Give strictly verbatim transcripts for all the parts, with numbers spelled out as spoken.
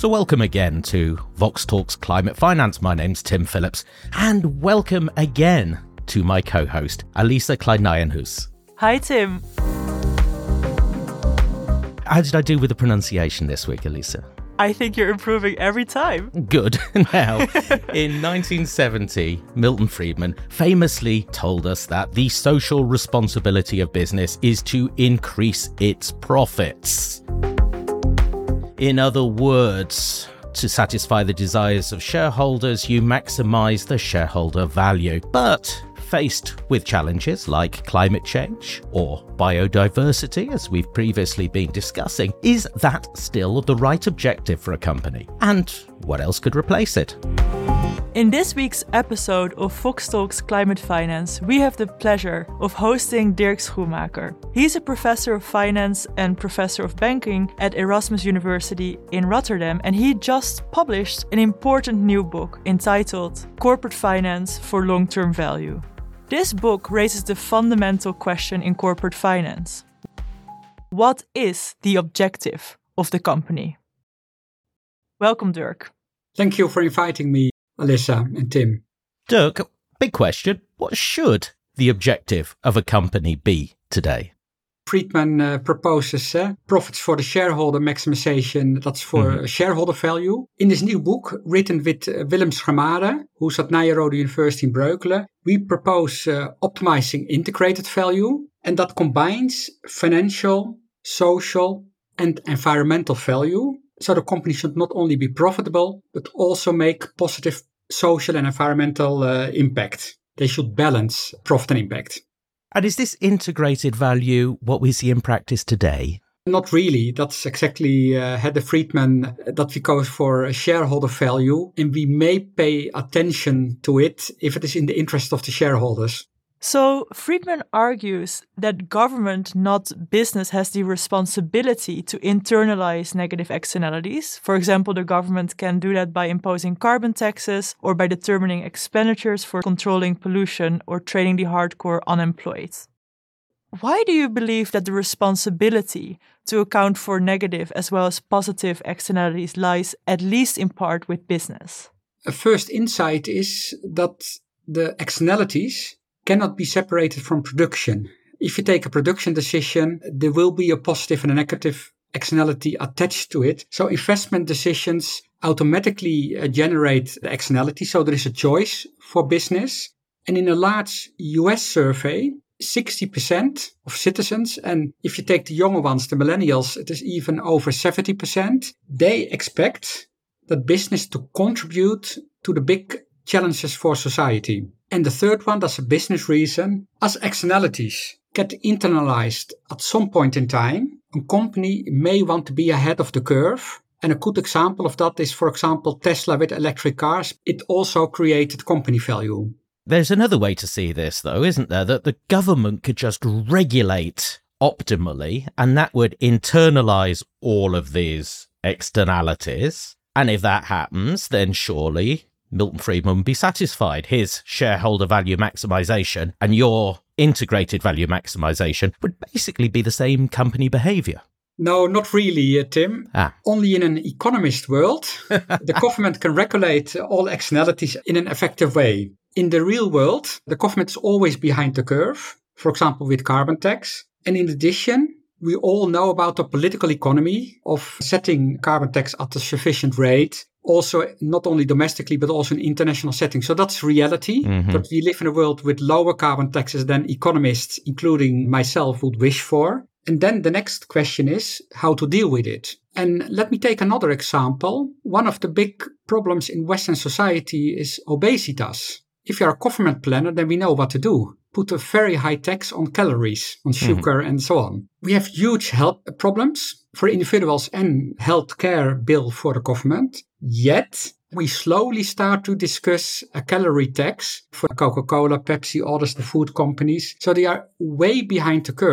So welcome again to Vox Talks Climate Finance. My name's Tim Phillips, and welcome again to my co-host, Alisa Klein-Nijenhuis. Hi, Tim. How did I do with the pronunciation this week, Alisa? I think you're improving every time. Good. Now, in nineteen seventy, Milton Friedman famously told us that the social responsibility of business is to increase its profits. In other words, to satisfy the desires of shareholders, you maximize the shareholder value. But faced with challenges like climate change or biodiversity, as we've previously been discussing, is that still the right objective for a company? And what else could replace it? In this week's episode of Vox Talks Climate Finance, we have the pleasure of hosting Dirk Schoenmaker. He's a professor of finance and professor of banking at Erasmus University in Rotterdam, and he just published an important new book entitled Corporate Finance for Long-Term Value. This book raises the fundamental question in corporate finance. What is the objective of the company? Welcome, Dirk. Thank you for inviting me, Alisa and Tim. Dirk, big question. What should the objective of a company be today? Friedman uh, proposes uh, profits for the shareholder maximization, that's for mm-hmm. shareholder value. In this new book, written with uh, Willem Schermade, who's at Nyenrode University in Breukelen, we propose uh, optimizing integrated value, and that combines financial, social, and environmental value. So the company should not only be profitable, but also make positive social and environmental uh, impact. They should balance profit and impact. And is this integrated value what we see in practice today? Not really. That's exactly uh, the Friedman that we go for shareholder value, and we may pay attention to it if it is in the interest of the shareholders. So Friedman argues that government, not business, has the responsibility to internalize negative externalities. For example, the government can do that by imposing carbon taxes or by determining expenditures for controlling pollution or training the hardcore unemployed. Why do you believe that the responsibility to account for negative as well as positive externalities lies at least in part with business? A first insight is that the externalities cannot be separated from production. If you take a production decision, there will be a positive and a negative externality attached to it. So investment decisions automatically uh, generate the externality. So there is a choice for business. And in a large U S survey, sixty percent of citizens, and if you take the younger ones, the millennials, it is even over seventy percent, they expect that business to contribute to the big challenges for society. And the third one, that's a business reason. As externalities get internalized at some point in time, a company may want to be ahead of the curve. And a good example of that is, for example, Tesla with electric cars. It also created company value. There's another way to see this, though, isn't there? That the government could just regulate optimally, and that would internalize all of these externalities. And if that happens, then surely Milton Friedman would be satisfied. His shareholder value maximization and your integrated value maximization would basically be the same company behavior. No, not really, uh, Tim. Ah. Only in an economist world, the government can regulate all externalities in an effective way. In the real world, the government is always behind the curve, for example, with carbon tax. And in addition, we all know about the political economy of setting carbon tax at a sufficient rate. Also, not only domestically, but also in international settings. So that's reality. Mm-hmm. That we live in a world with lower carbon taxes than economists, including myself, would wish for. And then the next question is how to deal with it. And let me take another example. One of the big problems in Western society is obesitas. If you're a government planner, then we know what to do. Put a very high tax on calories, on sugar, mm-hmm. and so on. We have huge health problems for individuals and healthcare bill for the government. Yet, we slowly start to discuss a calorie tax for Coca-Cola, Pepsi, others, the food companies. So they are way behind the curve.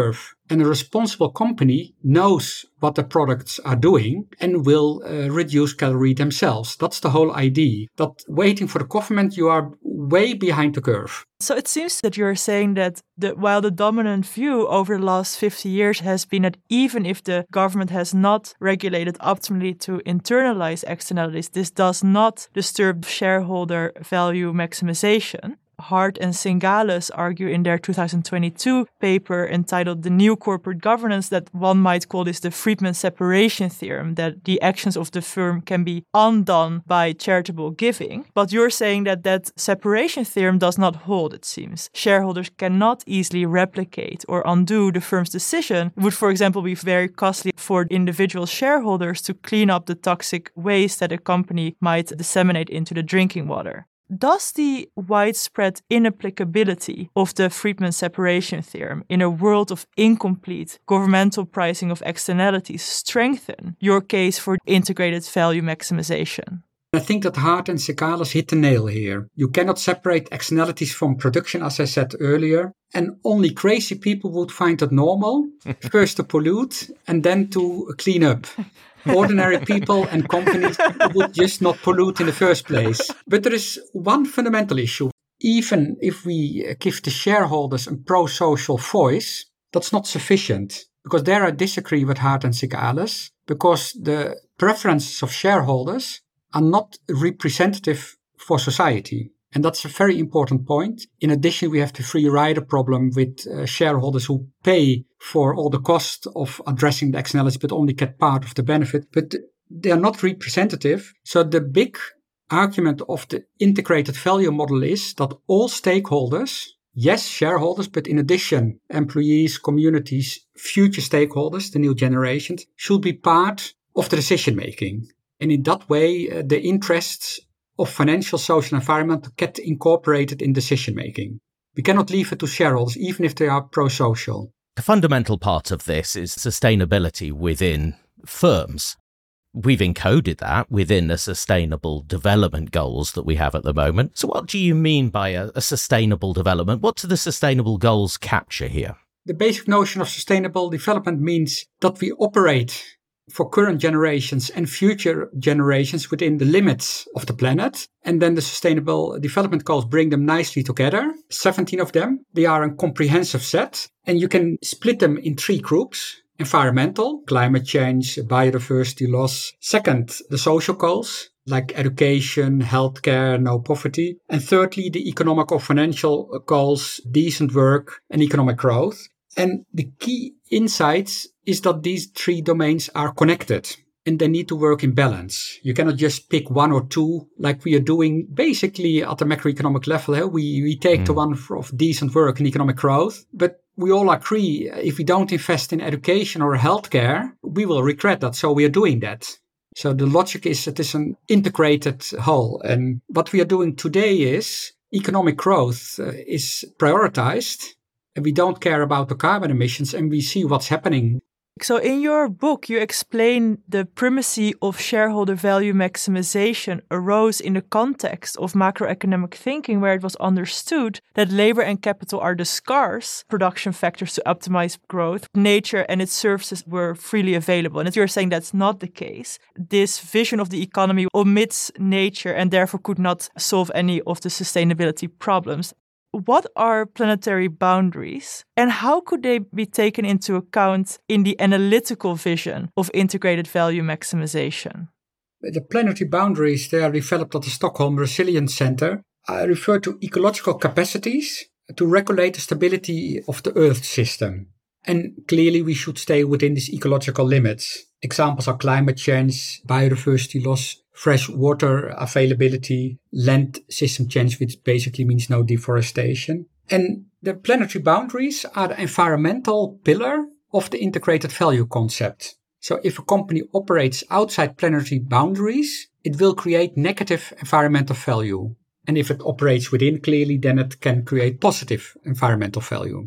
And a responsible company knows what the products are doing and will uh, reduce calorie themselves. That's the whole idea. That waiting for the government, you are way behind the curve. So it seems that you're saying that the, while the dominant view over the last fifty years has been that even if the government has not regulated optimally to internalize externalities, this does not disturb shareholder value maximization. Hart and Singales argue in their two thousand twenty-two paper entitled The New Corporate Governance that one might call this the Friedman separation theorem, that the actions of the firm can be undone by charitable giving. But you're saying that that separation theorem does not hold, it seems. Shareholders cannot easily replicate or undo the firm's decision. It would, for example, be very costly for individual shareholders to clean up the toxic waste that a company might disseminate into the drinking water. Does the widespread inapplicability of the Friedman separation theorem in a world of incomplete governmental pricing of externalities strengthen your case for integrated value maximization? I think that Hart and Singales hit the nail here. You cannot separate externalities from production, as I said earlier, and only crazy people would find it normal, first to pollute and then to clean up. Ordinary people and companies would just not pollute in the first place. But there is one fundamental issue. Even if we give the shareholders a pro-social voice, that's not sufficient. Because there I disagree with Hart and Singales, because the preferences of shareholders are not representative for society. And that's a very important point. In addition, we have the free rider problem with uh, shareholders who pay for all the cost of addressing the externalities, but only get part of the benefit. But they are not representative. So the big argument of the integrated value model is that all stakeholders, yes, shareholders, but in addition, employees, communities, future stakeholders, the new generations, should be part of the decision making. And in that way, uh, the interests of financial, social, and environment get incorporated in decision making. We cannot leave it to shareholders, even if they are pro-social. A fundamental part of this is sustainability within firms. We've encoded that within the sustainable development goals that we have at the moment. So what do you mean by a, a sustainable development? What do the sustainable goals capture here? The basic notion of sustainable development means that we operate for current generations and future generations within the limits of the planet. And then the Sustainable Development Goals bring them nicely together. seventeen of them. They are a comprehensive set. And you can split them in three groups. Environmental, climate change, biodiversity loss. Second, the social goals, like education, healthcare, no poverty. And thirdly, the economic or financial goals, decent work and economic growth. And the key insights is that these three domains are connected and they need to work in balance. You cannot just pick one or two like we are doing basically at the macroeconomic level. Eh? We, we take mm. the one of decent work and economic growth, but we all agree if we don't invest in education or healthcare, we will regret that. So we are doing that. So the logic is it is an integrated whole. And what we are doing today is economic growth uh, is prioritized. And we don't care about the carbon emissions and we see what's happening. So in your book, you explain the primacy of shareholder value maximization arose in the context of macroeconomic thinking, where it was understood that labor and capital are the scarce production factors to optimize growth. Nature and its services were freely available. And if you're saying that's not the case, this vision of the economy omits nature and therefore could not solve any of the sustainability problems. What are planetary boundaries and how could they be taken into account in the analytical vision of integrated value maximization? The planetary boundaries, they are developed at the Stockholm Resilience Center, I refer to ecological capacities to regulate the stability of the Earth system. And clearly we should stay within these ecological limits. Examples are climate change, biodiversity loss, fresh water availability, land system change, which basically means no deforestation. And the planetary boundaries are the environmental pillar of the integrated value concept. So if a company operates outside planetary boundaries, it will create negative environmental value. And if it operates within, clearly, then it can create positive environmental value.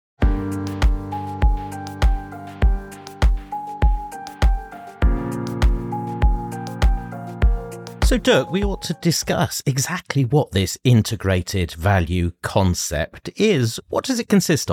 So, Dirk, we ought to discuss exactly what this integrated value concept is. What does it consist of?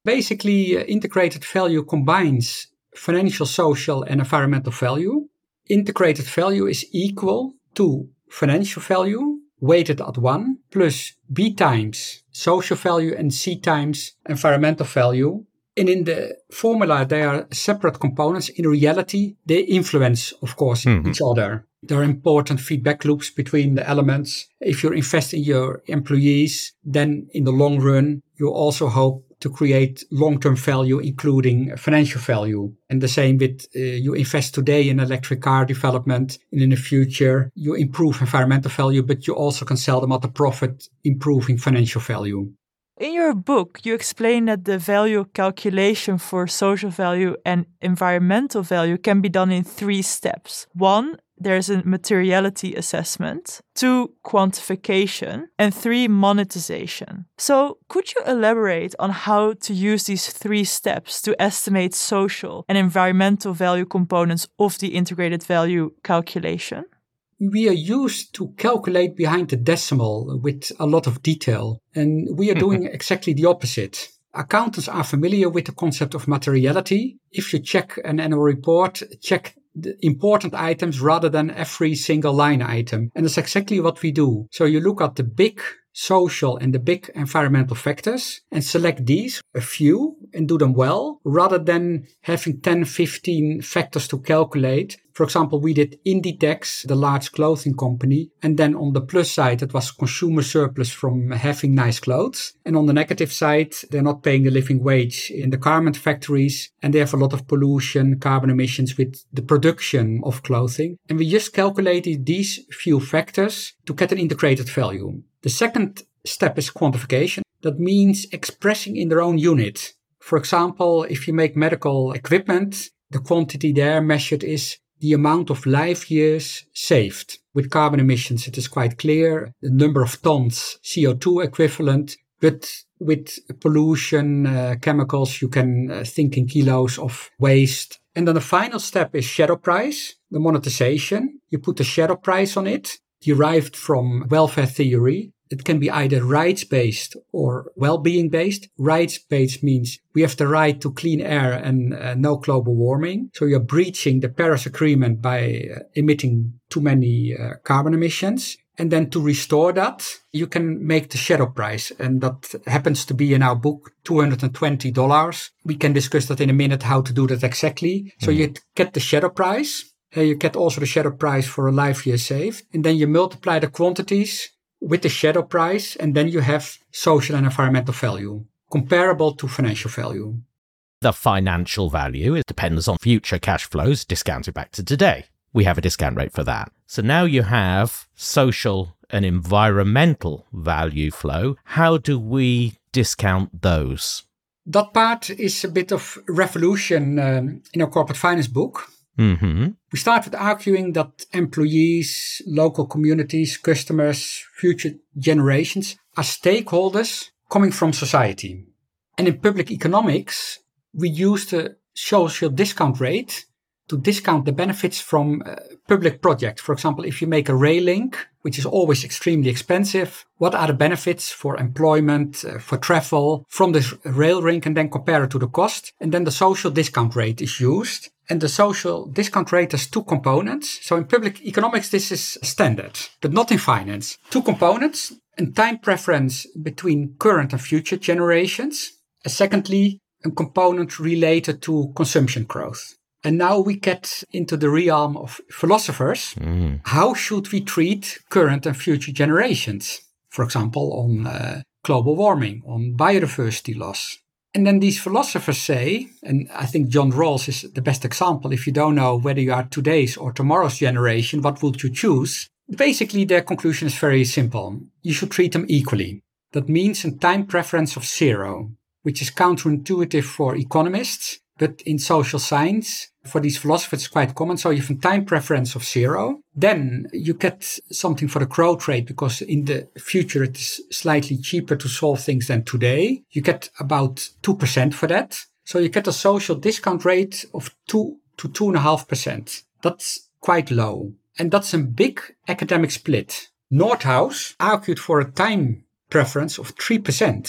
Basically, uh, integrated value combines financial, social, and environmental value. Integrated value is equal to financial value weighted at one plus B times social value and C times environmental value. And in the formula, they are separate components. In reality, they influence, of course, mm-hmm. each other. There are important feedback loops between the elements. If you invest in your employees, then in the long run, you also hope to create long-term value, including financial value. And the same with uh, you invest today in electric car development, and in the future, you improve environmental value, but you also can sell them at a profit, improving financial value. In your book, you explain that the value calculation for social value and environmental value can be done in three steps. One, there's a materiality assessment. Two, quantification. And three, monetization. So could you elaborate on how to use these three steps to estimate social and environmental value components of the integrated value calculation? We are used to calculate behind the decimal with a lot of detail, and we are doing exactly the opposite. Accountants are familiar with the concept of materiality. If you check an annual report, check the important items rather than every single line item. And that's exactly what we do. So you look at the big social and the big environmental factors and select these, a few, and do them well, rather than having ten, fifteen factors to calculate. For example, we did Inditex, the large clothing company, and then on the plus side, it was consumer surplus from having nice clothes. And on the negative side, they're not paying the living wage in the garment factories, and they have a lot of pollution, carbon emissions with the production of clothing. And we just calculated these few factors to get an integrated value. The second step is quantification. That means expressing in their own unit. For example, if you make medical equipment, the quantity there measured is the amount of life years saved. With carbon emissions, it is quite clear the number of tons C O two equivalent, but with pollution, uh, chemicals, you can uh, think in kilos of waste. And then the final step is shadow price, the monetization. You put a shadow price on it, derived from welfare theory. It can be either rights-based or well-being-based. Rights-based means we have the right to clean air and uh, no global warming. So you're breaching the Paris Agreement by uh, emitting too many uh, carbon emissions. And then to restore that, you can make the shadow price. And that happens to be in our book, two hundred twenty dollars. We can discuss that in a minute, how to do that exactly. Mm. So you get the shadow price. Uh, you get also the shadow price for a life year saved. And then you multiply the quantities with the shadow price, and then you have social and environmental value, comparable to financial value. The financial value, it depends on future cash flows discounted back to today. We have a discount rate for that. So now you have social and environmental value flow. How do we discount those? That part is a bit of revolution um, in our corporate finance book. Mm-hmm. We start with arguing that employees, local communities, customers, future generations are stakeholders coming from society. And in public economics, we use the social discount rate to discount the benefits from uh, public projects. For example, if you make a rail link, which is always extremely expensive, what are the benefits for employment, uh, for travel from this rail link, and then compare it to the cost. And then the social discount rate is used. And the social discount rate has two components. So in public economics, this is standard, but not in finance. Two components, a time preference between current and future generations. And secondly, a component related to consumption growth. And now we get into the realm of philosophers. Mm. How should we treat current and future generations? For example, on uh, global warming, on biodiversity loss. And then these philosophers say, and I think John Rawls is the best example, if you don't know whether you are today's or tomorrow's generation, what would you choose? Basically, their conclusion is very simple. You should treat them equally. That means a time preference of zero, which is counterintuitive for economists, but in social science, for these philosophers, it's quite common. So you have a time preference of zero. Then you get something for the growth rate, because in the future it is slightly cheaper to solve things than today. You get about two percent for that. So you get a social discount rate of two to two point five percent. That's quite low. And that's a big academic split. Nordhaus argued for a time preference of three percent.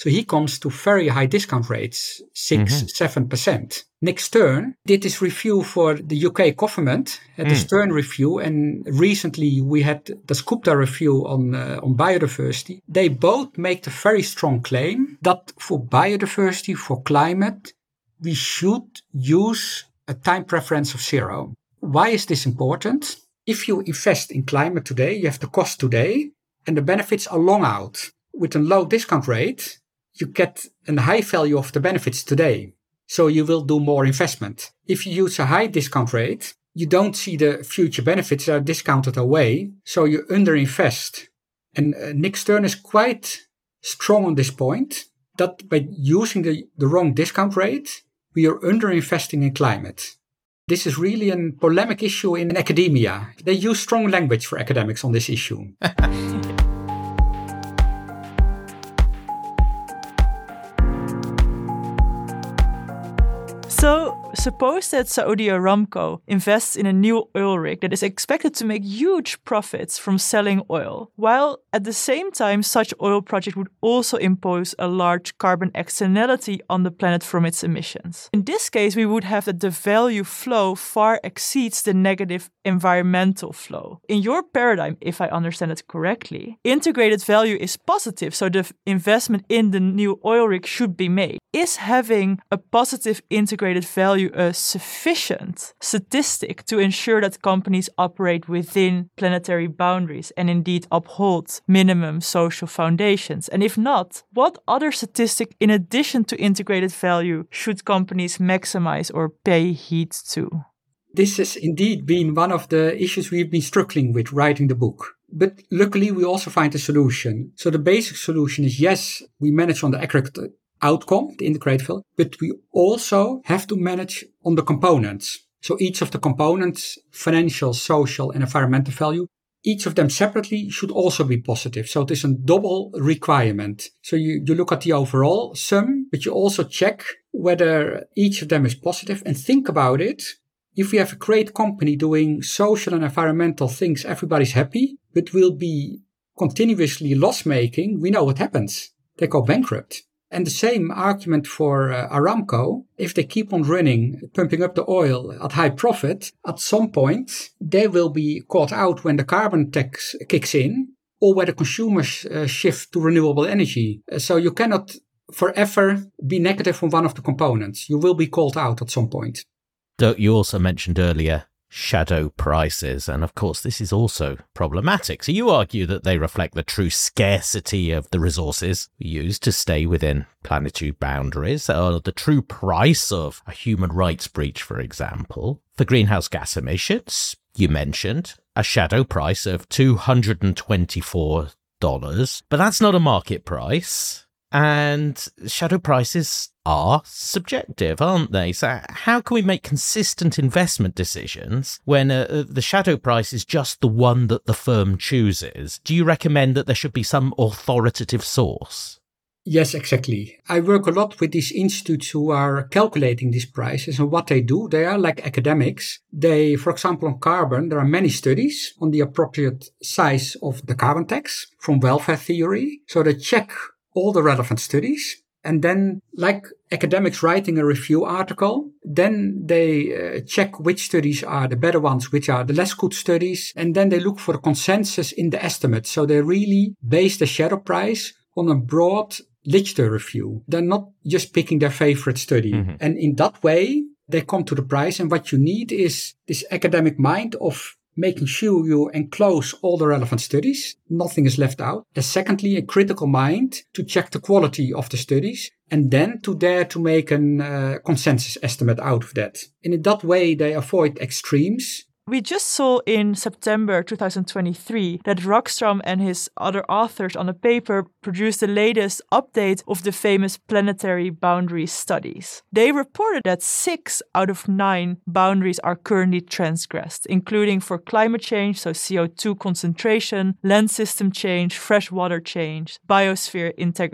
So he comes to very high discount rates, six, Mm-hmm. seven percent. Nick Stern did this review for the U K government, at the Mm. Stern review, and recently we had the Skupta review on uh, on biodiversity. They both make the very strong claim that for biodiversity, for climate, we should use a time preference of zero. Why is this important? If you invest in climate today, you have the cost today, and the benefits are long out. With a low discount rate, you get a high value of the benefits today. So you will do more investment. If you use a high discount rate, you don't see the future benefits that are discounted away. So you underinvest. And uh, Nick Stern is quite strong on this point, that by using the, the wrong discount rate, we are underinvesting in climate. This is really a polemic issue in academia. They use strong language for academics on this issue. So, suppose that Saudi Aramco invests in a new oil rig that is expected to make huge profits from selling oil, while at the same time such oil project would also impose a large carbon externality on the planet from its emissions. In this case, we would have that the value flow far exceeds the negative environmental flow. In your paradigm, if I understand it correctly, integrated value is positive, so the investment in the new oil rig should be made. Is having a positive integrated value a sufficient statistic to ensure that companies operate within planetary boundaries and indeed uphold minimum social foundations? And if not, what other statistic in addition to integrated value should companies maximize or pay heed to? This has indeed been one of the issues we've been struggling with writing the book. But luckily, we also find a solution. So the basic solution is, yes, we manage on the aggregate outcome, the integrated value, but we also have to manage on the components. So each of the components, financial, social, and environmental value, each of them separately should also be positive. So it is a double requirement. So you, you look at the overall sum, but you also check whether each of them is positive and think about it. If we have a great company doing social and environmental things, everybody's happy, but will be continuously loss-making, we know what happens. They go bankrupt. And the same argument for uh, Aramco, if they keep on running, pumping up the oil at high profit, at some point they will be caught out when the carbon tax kicks in, or where the consumers uh, shift to renewable energy. Uh, so you cannot forever be negative on one of the components. You will be called out at some point. You also mentioned earlier shadow prices, and of course this is also problematic. So you argue that they reflect the true scarcity of the resources we use to stay within planetary boundaries, or the true price of a human rights breach, for example. For greenhouse gas emissions, you mentioned a shadow price of two hundred twenty-four dollars, but that's not a market price. And shadow prices are subjective, aren't they? So how can we make consistent investment decisions when uh, the shadow price is just the one that the firm chooses? Do you recommend that there should be some authoritative source? Yes, exactly. I work a lot with these institutes who are calculating these prices, and what they do, they are like academics. They, for example, on carbon, there are many studies on the appropriate size of the carbon tax from welfare theory. So they check all the relevant studies. And then, like academics writing a review article, then they uh, check which studies are the better ones, which are the less good studies. And then they look for a consensus in the estimate. So they really base the shadow price on a broad literature review. They're not just picking their favorite study. Mm-hmm. And in that way, they come to the price. And what you need is this academic mind of making sure you enclose all the relevant studies. Nothing is left out. And secondly, a critical mind to check the quality of the studies, and then to dare to make a uh, consensus estimate out of that. And in that way, they avoid extremes. We just saw in September twenty twenty-three that Rockstrom and his other authors on a paper produced the latest update of the famous planetary boundary studies. They reported that six out of nine boundaries are currently transgressed, including for climate change, so C O two concentration, land system change, freshwater change, biosphere integrity.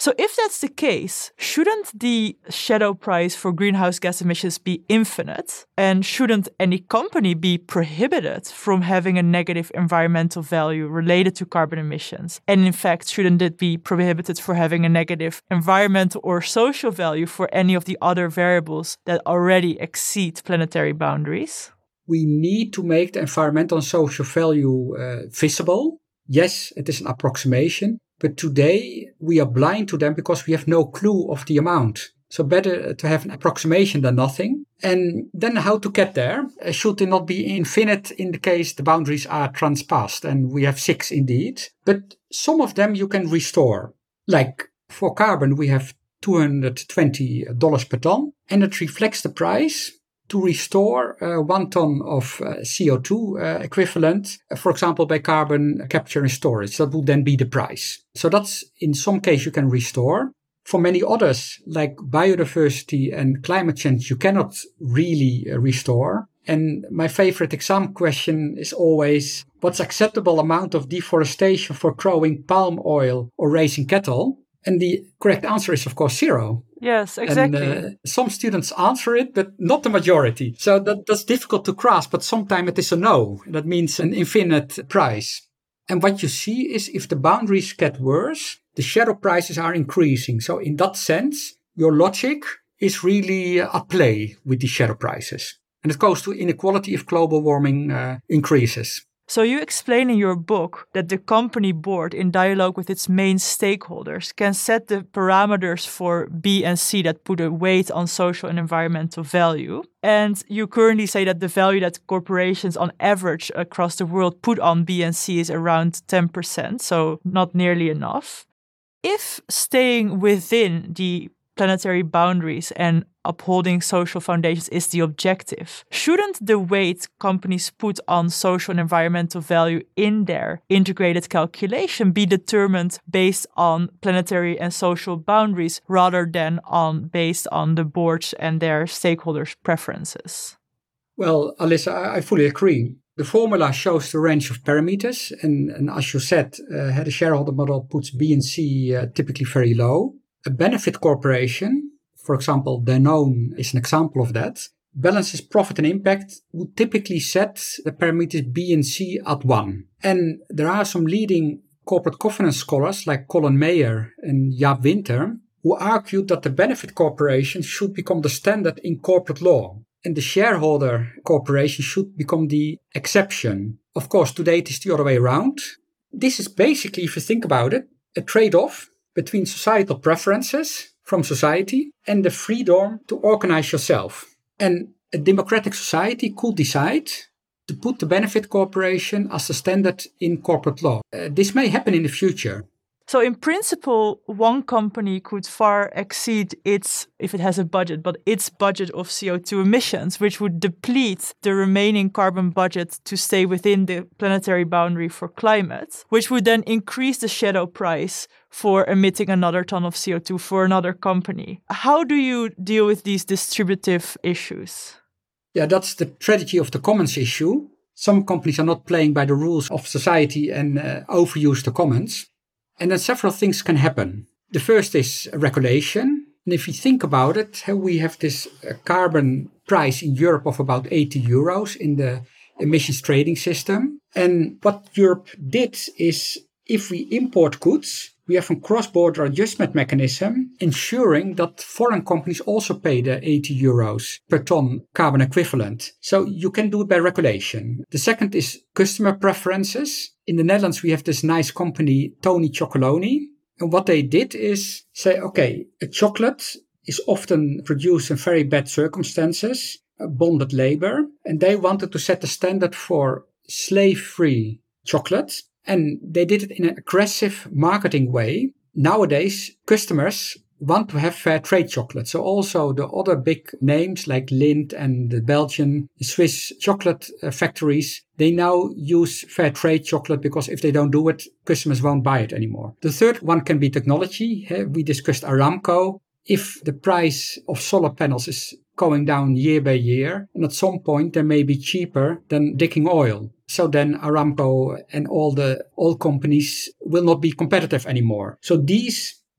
So if that's the case, shouldn't the shadow price for greenhouse gas emissions be infinite? And shouldn't any company be prohibited from having a negative environmental value related to carbon emissions? And in fact, shouldn't it be prohibited for having a negative environmental or social value for any of the other variables that already exceed planetary boundaries? We need to make the environmental and social value uh, visible. Yes, it is an approximation. But today we are blind to them because we have no clue of the amount. So better to have an approximation than nothing. And then how to get there? Uh, should it not be infinite in the case the boundaries are transpassed? And we have six indeed. But some of them you can restore. Like for carbon, we have two hundred twenty dollars per ton. And it reflects the price to restore uh, one ton of uh, C O two uh, equivalent, uh, for example, by carbon capture and storage. That would then be the price. So that's in some case you can restore. For many others, like biodiversity and climate change, you cannot really uh, restore. And my favorite exam question is always, what's acceptable amount of deforestation for growing palm oil or raising cattle? And the correct answer is, of course, zero. Yes, exactly. And uh, some students answer it, but not the majority. So that, that's difficult to grasp, but sometimes it is a no. That means an infinite price. And what you see is if the boundaries get worse, the shadow prices are increasing. So in that sense, your logic is really at play with the shadow prices. And it goes to inequality if global warming uh, increases. So you explain in your book that the company board, in dialogue with its main stakeholders, can set the parameters for B and C that put a weight on social and environmental value. And you currently say that the value that corporations on average across the world put on B and C is around ten percent, so not nearly enough. If staying within the planetary boundaries and upholding social foundations is the objective, shouldn't the weight companies put on social and environmental value in their integrated calculation be determined based on planetary and social boundaries rather than on based on the boards and their stakeholders' preferences? Well, Alyssa, I fully agree. The formula shows the range of parameters, and, and as you said, uh, the shareholder model puts B and C uh, typically very low. A benefit corporation, for example, Danone is an example of that, balances profit and impact, would typically set the parameters B and C at one. And there are some leading corporate governance scholars like Colin Mayer and Jaap Winter who argued that the benefit corporation should become the standard in corporate law. And the shareholder corporation should become the exception. Of course, today it is the other way around. This is basically, if you think about it, a trade-off between societal preferences from society and the freedom to organize yourself. And a democratic society could decide to put the benefit corporation as the standard in corporate law. Uh, this may happen in the future. So in principle, one company could far exceed its, if it has a budget, but its budget of C O two emissions, which would deplete the remaining carbon budget to stay within the planetary boundary for climate, which would then increase the shadow price for emitting another ton of C O two for another company. How do you deal with these distributive issues? Yeah, that's the tragedy of the commons issue. Some companies are not playing by the rules of society and uh, overuse the commons. And then several things can happen. The first is regulation. And if you think about it, we have this carbon price in Europe of about eighty euros in the emissions trading system. And what Europe did is, if we import goods, we have a cross-border adjustment mechanism ensuring that foreign companies also pay the eighty euros per ton carbon equivalent. So you can do it by regulation. The second is customer preferences. In the Netherlands, we have this nice company, Tony Chocolonely. And what they did is say, okay, a chocolate is often produced in very bad circumstances, bonded labor. And they wanted to set the standard for slave-free chocolate. And they did it in an aggressive marketing way. Nowadays, customers want to have fair trade chocolate. So also the other big names like Lindt and the Belgian, Swiss chocolate factories, they now use fair trade chocolate because if they don't do it, customers won't buy it anymore. The third one can be technology. We discussed Aramco. If the price of solar panels is going down year by year, and at some point they may be cheaper than digging oil. So then Aramco and all the oil companies will not be competitive anymore. So these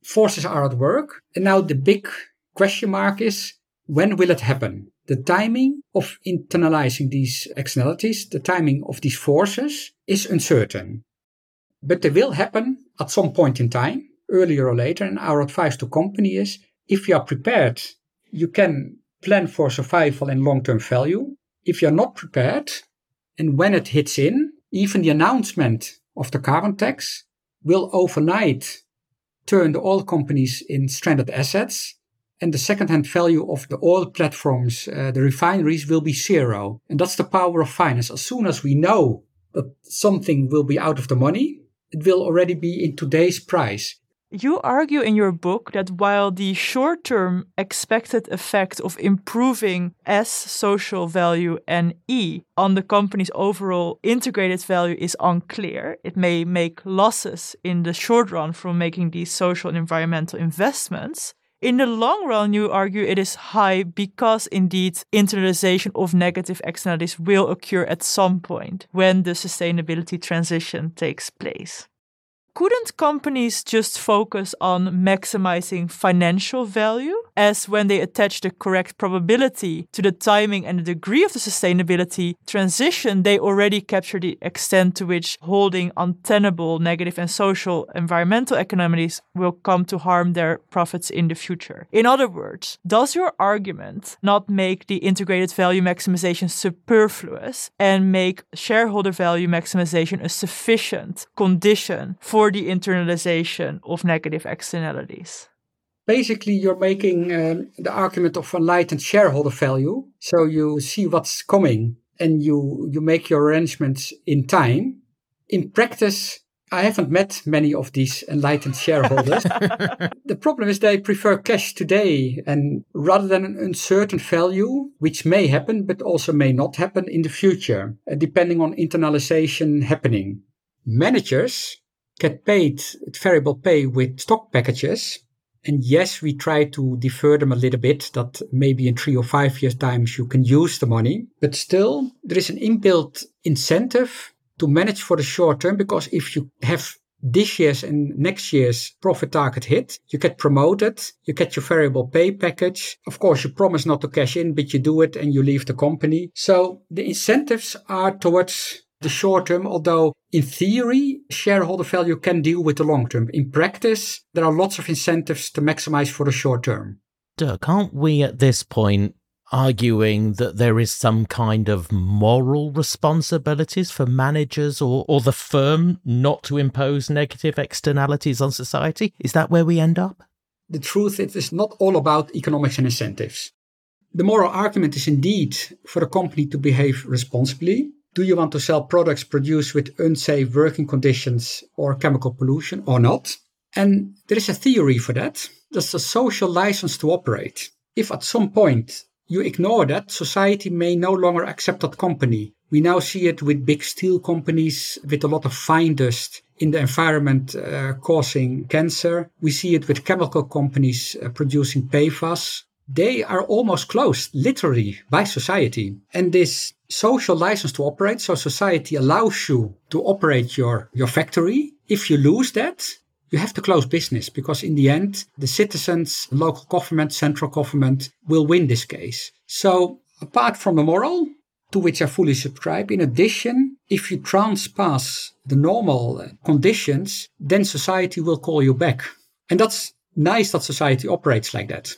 forces are at work. And now the big question mark is, when will it happen? The timing of internalizing these externalities, the timing of these forces is uncertain. But they will happen at some point in time, earlier or later. And our advice to company is, if you are prepared, you can plan for survival and long-term value. If you're not prepared, and when it hits in, even the announcement of the carbon tax will overnight turn the oil companies in stranded assets, and the second-hand value of the oil platforms, uh, the refineries, will be zero. And that's the power of finance. As soon as we know that something will be out of the money, it will already be in today's price. You argue in your book that while the short-term expected effect of improving S, social value, and E on the company's overall integrated value is unclear, it may make losses in the short run from making these social and environmental investments. In the long run, you argue it is high because indeed internalization of negative externalities will occur at some point when the sustainability transition takes place. Couldn't companies just focus on maximizing financial value, as when they attach the correct probability to the timing and the degree of the sustainability transition, they already capture the extent to which holding untenable negative and social environmental economies will come to harm their profits in the future? In other words, does your argument not make the integrated value maximization superfluous and make shareholder value maximization a sufficient condition for the internalization of negative externalities? Basically, you're making um, the argument of enlightened shareholder value. So you see what's coming and you, you make your arrangements in time. In practice, I haven't met many of these enlightened shareholders. The problem is they prefer cash today, and rather than an uncertain value, which may happen, but also may not happen in the future, uh, depending on internalization happening. Managers get paid variable pay with stock packages. And yes, we try to defer them a little bit, that maybe in three or five years' time you can use the money. But still, there is an inbuilt incentive to manage for the short term, because if you have this year's and next year's profit target hit, you get promoted, you get your variable pay package. Of course, you promise not to cash in, but you do it and you leave the company. So the incentives are towards the short term, although in theory, shareholder value can deal with the long term. In practice, there are lots of incentives to maximize for the short term. Dirk, aren't we at this point arguing that there is some kind of moral responsibilities for managers or, or the firm not to impose negative externalities on society? Is that where we end up? The truth, it is not all about economics and incentives. The moral argument is indeed for the company to behave responsibly. Do you want to sell products produced with unsafe working conditions or chemical pollution or not? And there is a theory for that. That's a social license to operate. If at some point you ignore that, society may no longer accept that company. We now see it with big steel companies with a lot of fine dust in the environment uh, causing cancer. We see it with chemical companies uh, producing P F A S. They are almost closed, literally, by society. And this social license to operate, so society allows you to operate your, your factory. If you lose that, you have to close business, because in the end, the citizens, local government, central government will win this case. So apart from the moral, to which I fully subscribe, in addition, if you transpass the normal conditions, then society will call you back. And that's nice that society operates like that.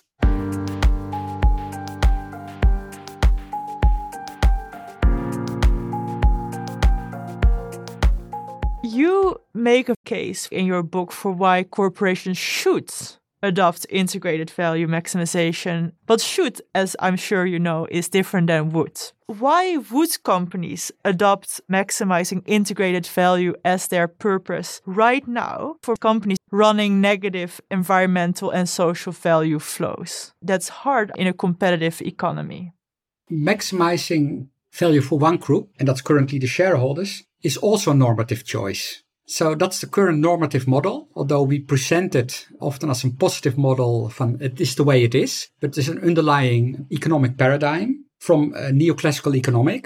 You make a case in your book for why corporations should adopt integrated value maximization, but should, as I'm sure you know, is different than would. Why would companies adopt maximizing integrated value as their purpose right now for companies running negative environmental and social value flows? That's hard in a competitive economy. Maximizing value for one group, and that's currently the shareholders, is also a normative choice. So that's the current normative model, although we present it often as a positive model, from it is the way it is, but there's an underlying economic paradigm from uh, neoclassical economics.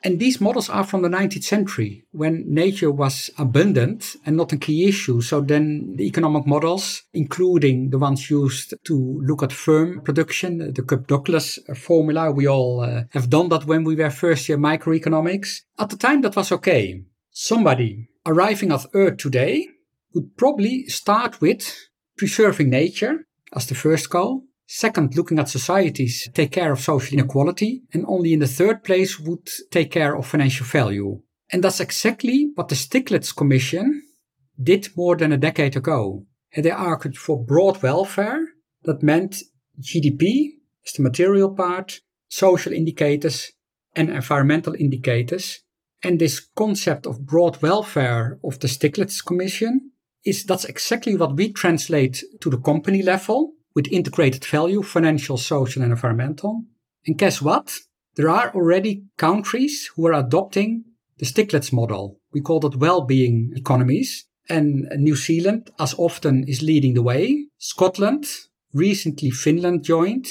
And these models are from the nineteenth century, when nature was abundant and not a key issue. So then the economic models, including the ones used to look at firm production, the Cobb-Douglas formula, we all uh, have done that when we were first year microeconomics. At the time, that was okay. Somebody arriving at Earth today would probably start with preserving nature as the first goal. Second, looking at societies, take care of social inequality. And only in the third place would take care of financial value. And that's exactly what the Stiglitz Commission did more than a decade ago. And they argued for broad welfare. That meant G D P as the material part, social indicators and environmental indicators. And this concept of broad welfare of the Stiglitz Commission is that's exactly what we translate to the company level with integrated value, financial, social and environmental. And guess what? There are already countries who are adopting the Stiglitz model. We call that well-being economies. And New Zealand, as often, is leading the way. Scotland, recently Finland joined.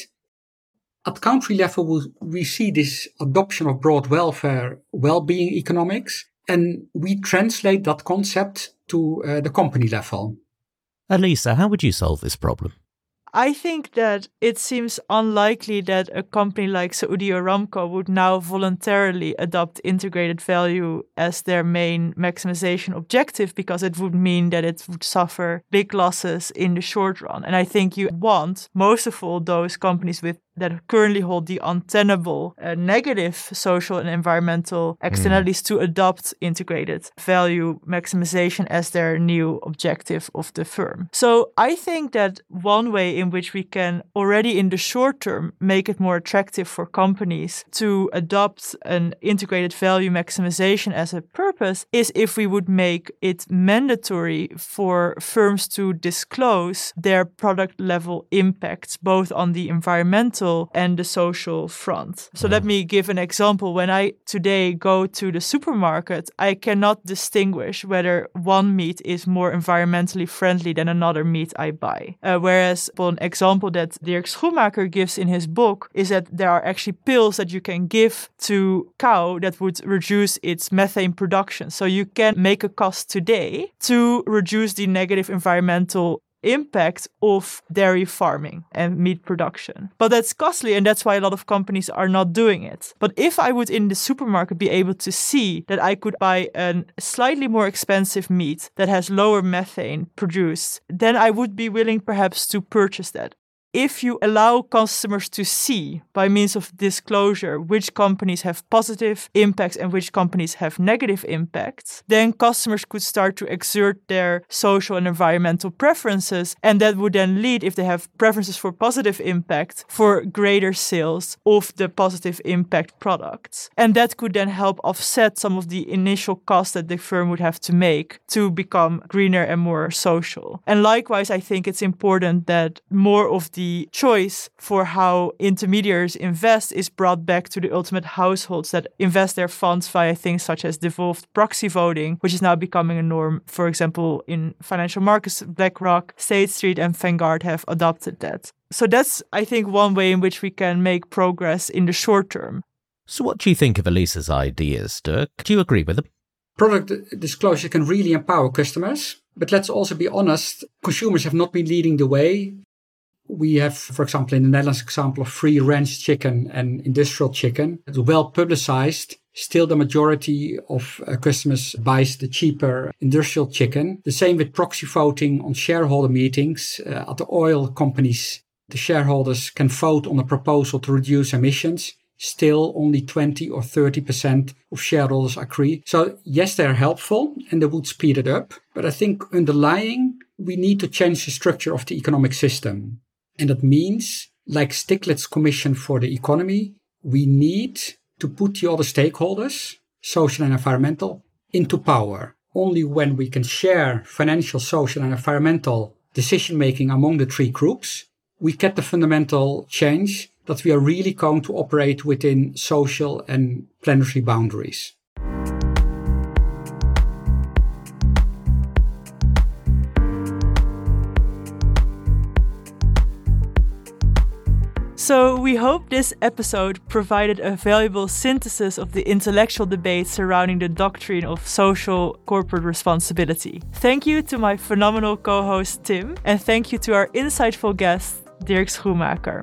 At country level, we see this adoption of broad welfare, well-being economics, and we translate that concept to uh, the company level. Elisa, how would you solve this problem? I think that it seems unlikely that a company like Saudi Aramco would now voluntarily adopt integrated value as their main maximization objective, because it would mean that it would suffer big losses in the short run. And I think you want, most of all, those companies with that currently hold the untenable uh, negative social and environmental externalities mm. to adopt integrated value maximization as their new objective of the firm. So I think that one way in which we can already in the short term make it more attractive for companies to adopt an integrated value maximization as a purpose is if we would make it mandatory for firms to disclose their product level impacts, both on the environmental and the social front. So let me give an example. When I today go to the supermarket, I cannot distinguish whether one meat is more environmentally friendly than another meat I buy. Uh, whereas one example that Dirk Schoenmaker gives in his book is that there are actually pills that you can give to cow that would reduce its methane production. So you can make a cost today to reduce the negative environmental impact of dairy farming and meat production. But that's costly, and that's why a lot of companies are not doing it. But if I would in the supermarket be able to see that I could buy a slightly more expensive meat that has lower methane produced, then I would be willing perhaps to purchase that. If you allow customers to see by means of disclosure which companies have positive impacts and which companies have negative impacts, then customers could start to exert their social and environmental preferences, and that would then lead, if they have preferences for positive impact, for greater sales of the positive impact products. And that could then help offset some of the initial costs that the firm would have to make to become greener and more social. And likewise, I think it's important that more of the The choice for how intermediaries invest is brought back to the ultimate households that invest their funds via things such as devolved proxy voting, which is now becoming a norm. For example, in financial markets, BlackRock, State Street, and Vanguard have adopted that. So that's, I think, one way in which we can make progress in the short term. So what do you think of Elisa's ideas, Dirk? Do you agree with them? Product disclosure can really empower customers, but let's also be honest, consumers have not been leading the way. We have, for example, in the Netherlands, example of free range chicken and industrial chicken. It's well publicized. Still, the majority of uh, customers buys the cheaper industrial chicken. The same with proxy voting on shareholder meetings. Uh, at the oil companies, the shareholders can vote on a proposal to reduce emissions. Still, only twenty or thirty percent of shareholders agree. So yes, they're helpful and they would speed it up. But I think underlying, we need to change the structure of the economic system. And that means, like Stiglitz Commission for the Economy, we need to put the other stakeholders, social and environmental, into power. Only when we can share financial, social and environmental decision-making among the three groups, we get the fundamental change that we are really going to operate within social and planetary boundaries. So we hope this episode provided a valuable synthesis of the intellectual debate surrounding the doctrine of social corporate responsibility. Thank you to my phenomenal co-host Tim, and thank you to our insightful guest, Dirk Schoenmaker.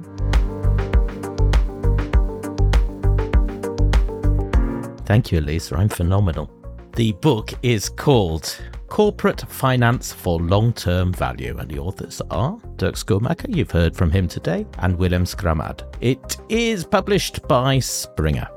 Thank you, Elisa. I'm phenomenal. The book is called Corporate Finance for Long-Term Value, and the authors are Dirk Schoenmaker, you've heard from him today, and Willem Schrammad. It is published by Springer.